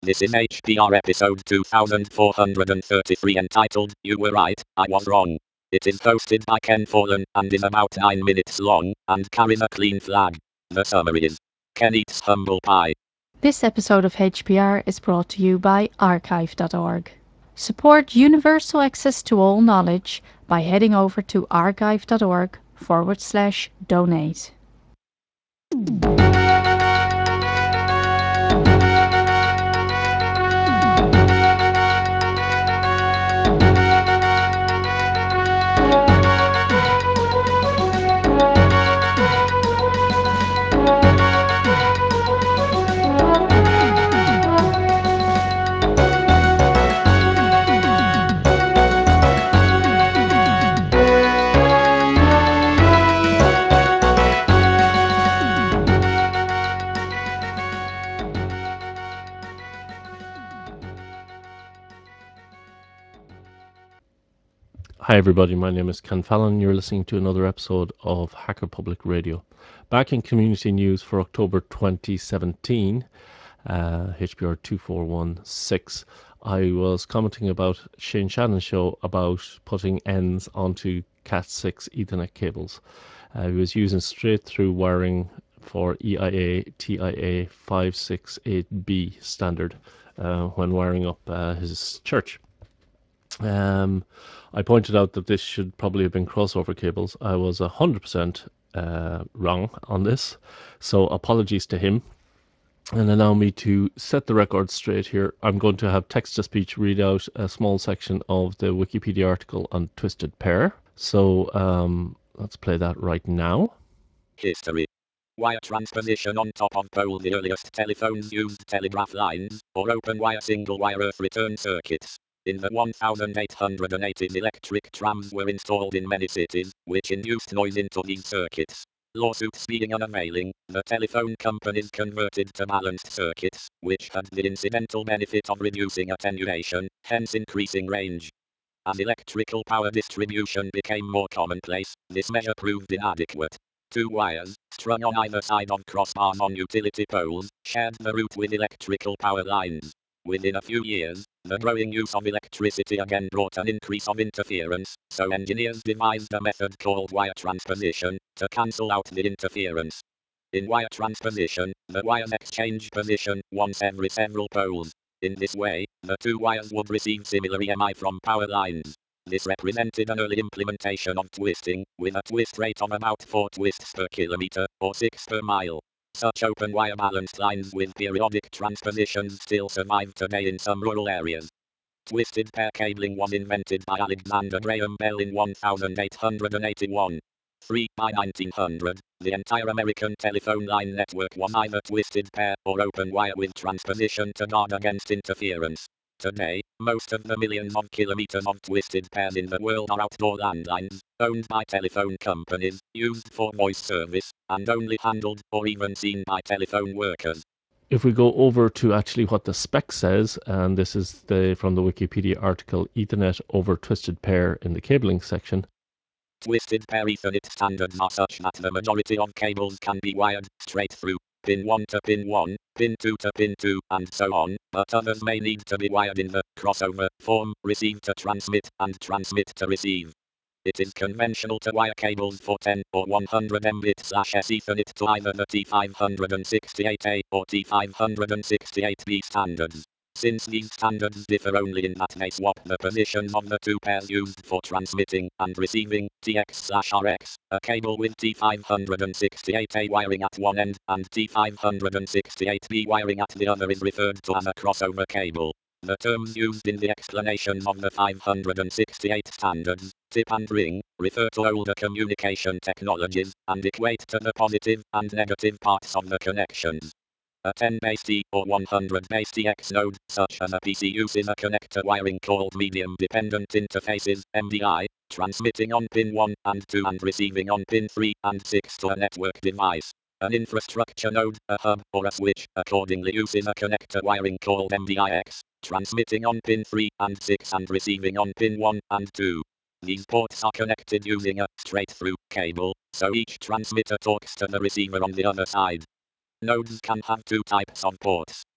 This is HPR episode 2433 entitled, You Were Right, I Was Wrong. It is hosted by Ken Fallen and is about 9 minutes long and carries a clean flag. The summary is, Ken eats humble pie. This episode of HPR is brought to you by archive.org. Support universal access to all knowledge by heading over to archive.org/donate. Hi, everybody. My name is Ken Fallon. You're listening to another episode of Hacker Public Radio. Back in community news for October 2017, HBR 2416, I was commenting about Shane Shannon's show about putting ends onto Cat6 Ethernet cables. He was using straight through wiring for EIA TIA 568B standard when wiring up his church. I pointed out that this should probably have been crossover cables. I was 100% wrong on this, so apologies to him. And allow me to set the record straight here. I'm going to have text-to-speech read out a small section of the Wikipedia article on Twisted Pair. So let's play that right now. History. Wire transposition on top of pole. The earliest telephones used telegraph lines, or open wire single wire earth return circuits. In the 1880s, electric trams were installed in many cities, which induced noise into these circuits. Lawsuits being unavailing, the telephone companies converted to balanced circuits, which had the incidental benefit of reducing attenuation, hence increasing range. As electrical power distribution became more commonplace, this measure proved inadequate. Two wires, strung on either side of crossbars on utility poles, shared the route with electrical power lines. Within a few years, the growing use of electricity again brought an increase of interference, so engineers devised a method called wire transposition, to cancel out the interference. In wire transposition, the wires exchange position once every several poles. In this way, the two wires would receive similar EMI from power lines. This represented an early implementation of twisting, with a twist rate of about 4 twists per kilometer, or 6 per mile. Such open wire balanced lines with periodic transpositions still survive today in some rural areas. Twisted pair cabling was invented by Alexander Graham Bell in 1881. By 1900, the entire American telephone line network was either twisted pair or open wire with transposition to guard against interference. Today, most of the millions of kilometers of twisted pairs in the world are outdoor landlines, owned by telephone companies, used for voice service, and only handled or even seen by telephone workers. If we go over to actually what the spec says, and this is from the Wikipedia article, Ethernet over Twisted Pair in the cabling section. Twisted pair Ethernet standards are such that the majority of cables can be wired straight through, pin 1 to pin 1, pin 2 to pin 2, and so on, but others may need to be wired in the crossover form, receive to transmit, and transmit to receive. It is conventional to wire cables for 10 or 100 Mbit/s Ethernet to either the T568A or T568B standards. Since these standards differ only in that they swap the positions of the two pairs used for transmitting and receiving, TX/RX, a cable with T568A wiring at one end and T568B wiring at the other is referred to as a crossover cable. The terms used in the explanations of the 568 standards, tip and ring, refer to older communication technologies and equate to the positive and negative parts of the connections. A 10 base T or 100 base TX node, such as a PC, uses a connector wiring called medium dependent interfaces, MDI, transmitting on pin 1 and 2 and receiving on pin 3 and 6 to a network device. An infrastructure node, a hub, or a switch, accordingly uses a connector wiring called MDIX, transmitting on pin 3 and 6 and receiving on pin 1 and 2. These ports are connected using a straight-through cable, so each transmitter talks to the receiver on the other side. Nodes can have two types of ports.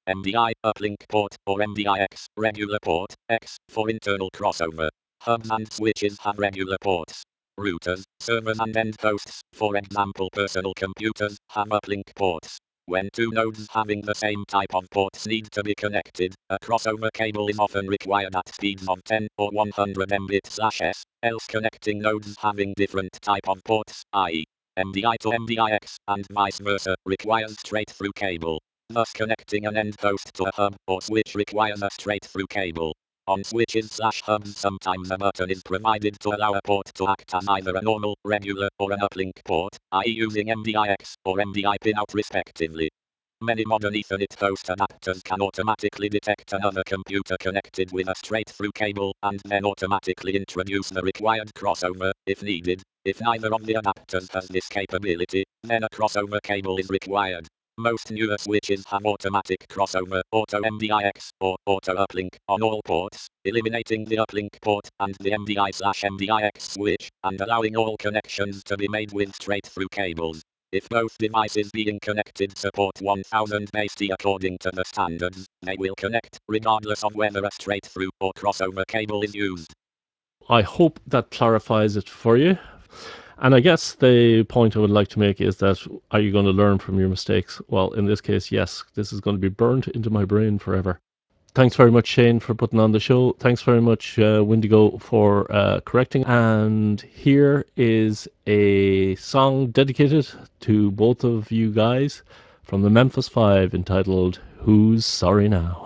MDI uplink port or MDIX regular port, X for internal crossover. Hubs and switches have regular ports. Routers, servers and end hosts, for example personal computers, have uplink ports. When two nodes having the same type of ports need to be connected, a crossover cable is often required at speeds of 10 or 100 Mbit/s, else connecting nodes having different type of ports, i.e. MDI to MDIX, and vice versa, requires straight-through cable. Thus connecting an end host to a hub or switch requires a straight-through cable. On switches/hubs sometimes a button is provided to allow a port to act as either a normal, regular, or an uplink port, i.e. using MDIX or MDI pinout respectively. Many modern Ethernet host adapters can automatically detect another computer connected with a straight-through cable and then automatically introduce the required crossover, if needed. If neither of the adapters has this capability, then a crossover cable is required. Most newer switches have automatic crossover, auto MDIX, or auto uplink on all ports, eliminating the uplink port and the MDI/MDIX switch, and allowing all connections to be made with straight-through cables. If both devices being connected support 1000 BASE-T according to the standards, they will connect, regardless of whether a straight-through or crossover cable is used. I hope that clarifies it for you. And I guess the point I would like to make is that, are you going to learn from your mistakes? Well, in this case, yes. This is going to be burnt into my brain forever. Thanks very much, Shane, for putting on the show. Thanks very much, Wendigo, for correcting. And here is a song dedicated to both of you guys from the Memphis Five entitled Who's Sorry Now?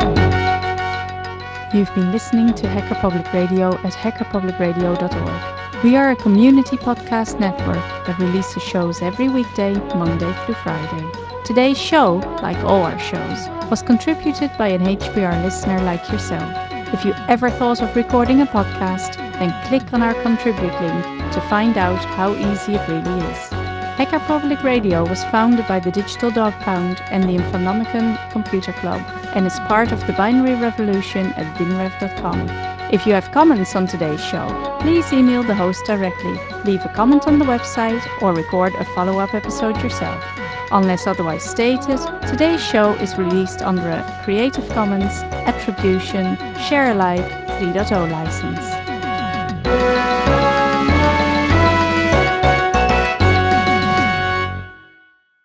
You've been listening to Hacker Public Radio at hackerpublicradio.org. We are a community podcast network that releases shows every weekday, Monday through Friday. Today's show, like all our shows, was contributed by an HPR listener like yourself. If you ever thought of recording a podcast, then click on our contribute link to find out how easy it really is. Hacker Public Radio was founded by the Digital Dog Pound and the Infonomicon Computer Club and is part of the binary revolution at binrev.com. If you have comments on today's show, please email the host directly, leave a comment on the website, or record a follow-up episode yourself. Unless otherwise stated, today's show is released under a Creative Commons Attribution Share Alike 3.0 license.